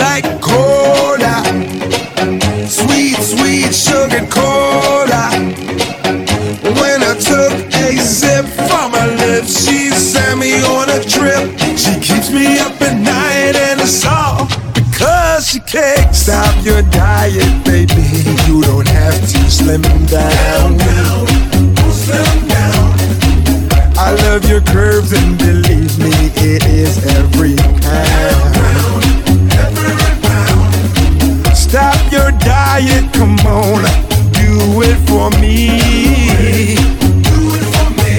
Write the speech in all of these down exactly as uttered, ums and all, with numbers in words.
like cola, sweet, sweet sugar cola. When I took a sip from her lips, she sent me on a trip. She keeps me up at night, and it's all because she can't stop your diet, baby. You don't have to slim down. Slim down. I love your curves, and believe me, it is every pound. Every pound. Stop your diet, come on, do it for me. Do it for me.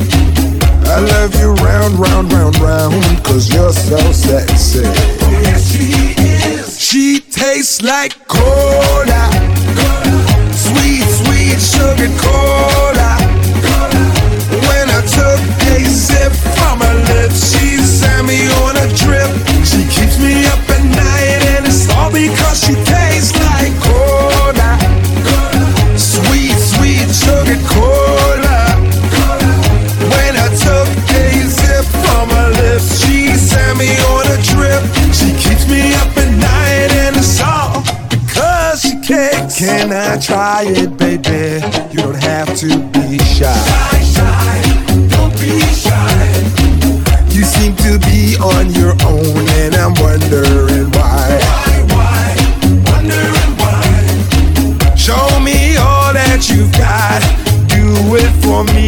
I love you round, round, round, round, cause you're so sexy. Oh yes, she is. She tastes like cola, cola. Sweet, sweet sugar cola. Cola. When I took a sip from her lips, she sent me on a trip. She keeps me up at night, and it's all because she tastes like cola, cola. Sweet, sweet sugar cola. Cola. When I took a sip from her lips, she sent me on a trip. She keeps me up at night, and it's all because she cakes. Can I try it, baby? You don't have to be shy. Shy, shy, don't be shy. You seem to be on your own, and I'm wondering why. Why, why, wondering why. Show me all that you've got. Do it for me.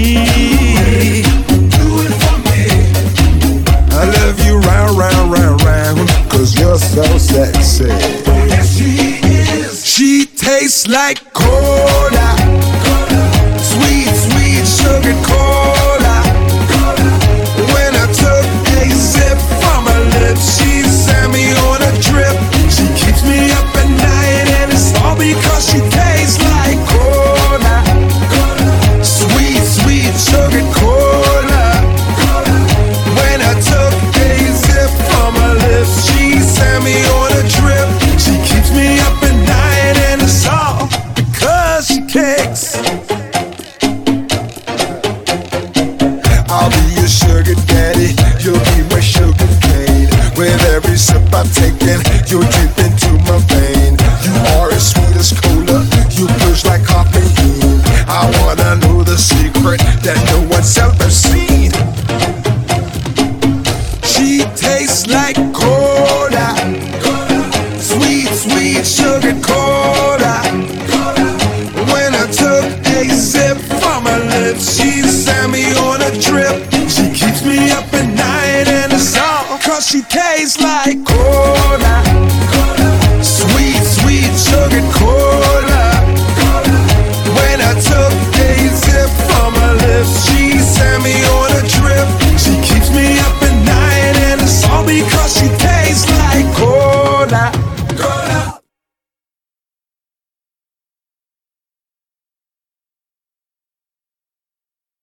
Do it for me. I love you round, round, round, round, cause you're so sexy. Oh yes, she is. She tastes like cola, cola. Sweet, sweet sugar cola. Cola. When I took a sip from her lips, she sent me on a trip. She keeps me up at night, and it's all because she tastes like cola, cola. Sweet, sweet sugar cola. Cola. When I took a sip from her lips, she sent me on a trip. She keeps me up at night, and it's all because she cakes. I'll be your sugar daddy, you'll be my sugar cane. With every sip I'm taking, you're deep into my vein. You are as sweet as cola, you push like coffee. I wanna know the secret that no one's ever seen. She tastes like cola, cola. Sweet, sweet sugar cola. Cola. When I took a sip from her lips, she sent me on a trip. She keeps me up at night, and it's all cause she tastes like cola.